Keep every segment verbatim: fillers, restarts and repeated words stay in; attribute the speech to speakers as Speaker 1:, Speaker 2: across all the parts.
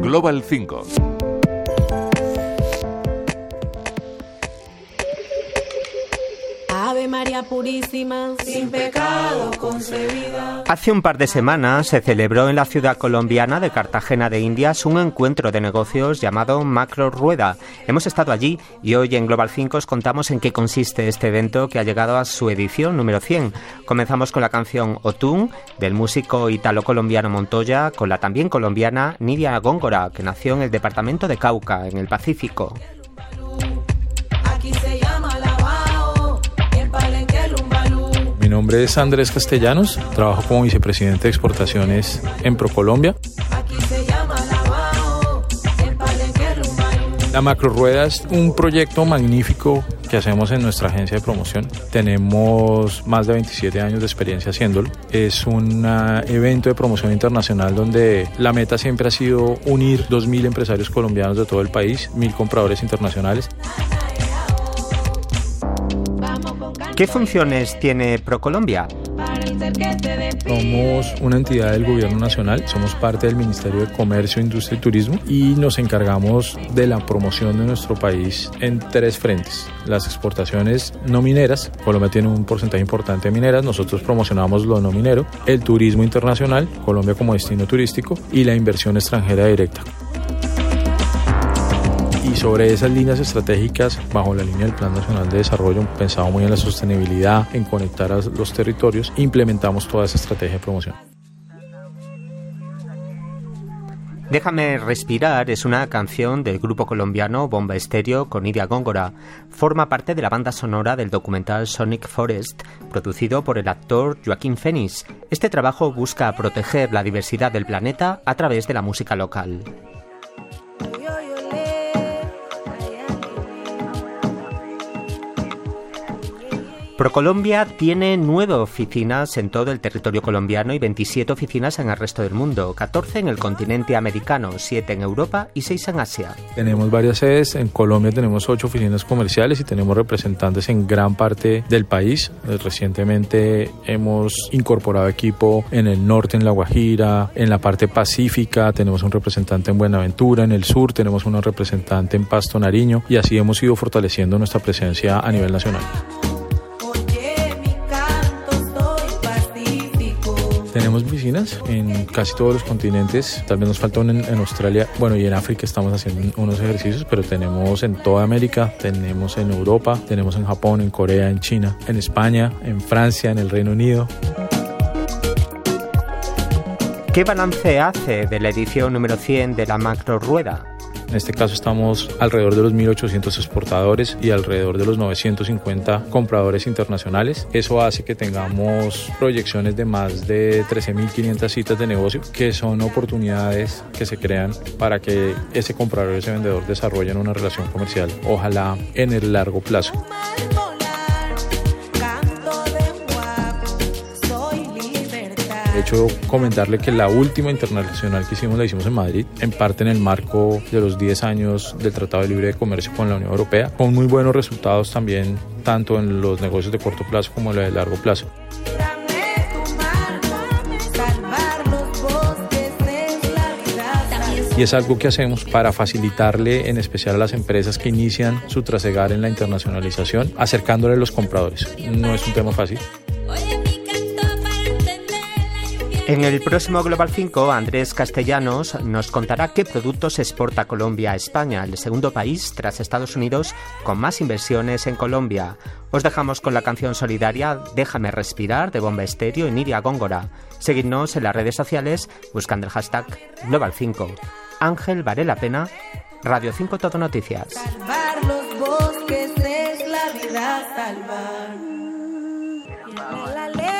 Speaker 1: Global cinco.
Speaker 2: Ave María Purísima, sin pecado concebida.
Speaker 3: Hace un par de semanas se celebró en la ciudad colombiana de Cartagena de Indias un encuentro de negocios llamado Macro Rueda. Hemos estado allí y hoy en Global cinco os contamos en qué consiste este evento que ha llegado a su edición número cien. Comenzamos con la canción Otún del músico italo-colombiano Montoya, con la también colombiana Nidia Góngora, que nació en el departamento de Cauca, en el Pacífico.
Speaker 4: Mi nombre es Andrés Castellanos, trabajo como vicepresidente de exportaciones en ProColombia. La Macro Rueda es un proyecto magnífico que hacemos en nuestra agencia de promoción. Tenemos más de veintisiete años de experiencia haciéndolo. Es un evento de promoción internacional donde la meta siempre ha sido unir dos mil empresarios colombianos de todo el país, mil compradores internacionales.
Speaker 3: ¿Qué funciones tiene ProColombia?
Speaker 4: Somos una entidad del gobierno nacional, somos parte del Ministerio de Comercio, Industria y Turismo y nos encargamos de la promoción de nuestro país en tres frentes. Las exportaciones no mineras, Colombia tiene un porcentaje importante de mineras, nosotros promocionamos lo no minero, el turismo internacional, Colombia como destino turístico y la inversión extranjera directa. Y sobre esas líneas estratégicas, bajo la línea del Plan Nacional de Desarrollo, pensado muy en la sostenibilidad, en conectar a los territorios, implementamos toda esa estrategia de promoción.
Speaker 3: Déjame respirar es una canción del grupo colombiano Bomba Estéreo con Nidia Góngora. Forma parte de la banda sonora del documental Sonic Forest, producido por el actor Joaquín Phoenix. Este trabajo busca proteger la diversidad del planeta a través de la música local. ProColombia tiene nueve oficinas en todo el territorio colombiano y veintisiete oficinas en el resto del mundo, catorce en el continente americano, siete en Europa y seis en Asia.
Speaker 4: Tenemos varias sedes, en Colombia tenemos ocho oficinas comerciales y tenemos representantes en gran parte del país. Recientemente hemos incorporado equipo en el norte, en La Guajira, en la parte pacífica, tenemos un representante en Buenaventura, en el sur tenemos un representante en Pasto, Nariño y así hemos ido fortaleciendo nuestra presencia a nivel nacional. Tenemos oficinas en casi todos los continentes, tal vez nos falta una en, en Australia, bueno, y en África estamos haciendo unos ejercicios, pero tenemos en toda América, tenemos en Europa, tenemos en Japón, en Corea, en China, en España, en Francia, en el Reino Unido.
Speaker 3: ¿Qué balance hace de la edición número cien de la Macro Rueda?
Speaker 4: En este caso estamos alrededor de los mil ochocientos exportadores y alrededor de los novecientos cincuenta compradores internacionales. Eso hace que tengamos proyecciones de más de trece mil quinientas citas de negocio, que son oportunidades que se crean para que ese comprador y ese vendedor desarrollen una relación comercial, ojalá en el largo plazo. De hecho, comentarle que la última internacional que hicimos la hicimos en Madrid, en parte en el marco de los diez años del Tratado de Libre Comercio con la Unión Europea, con muy buenos resultados también, tanto en los negocios de corto plazo como en los de largo plazo. Y es algo que hacemos para facilitarle en especial a las empresas que inician su trasegar en la internacionalización, acercándole a los compradores. No es un tema fácil.
Speaker 3: En el próximo Global cinco, Andrés Castellanos nos contará qué productos exporta Colombia a España, el segundo país tras Estados Unidos con más inversiones en Colombia. Os dejamos con la canción solidaria Déjame respirar de Bomba Estéreo y Nidia Góngora. Seguidnos en las redes sociales buscando el hashtag Global cinco. Ángel vale la pena, Radio cinco Todo Noticias.
Speaker 2: Salvar los bosques es la vida, salvar. La ley.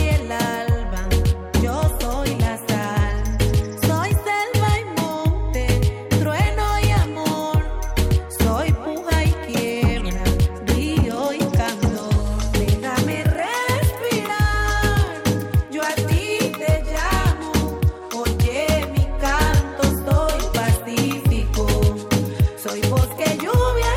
Speaker 2: Soy selva y monte, lluvia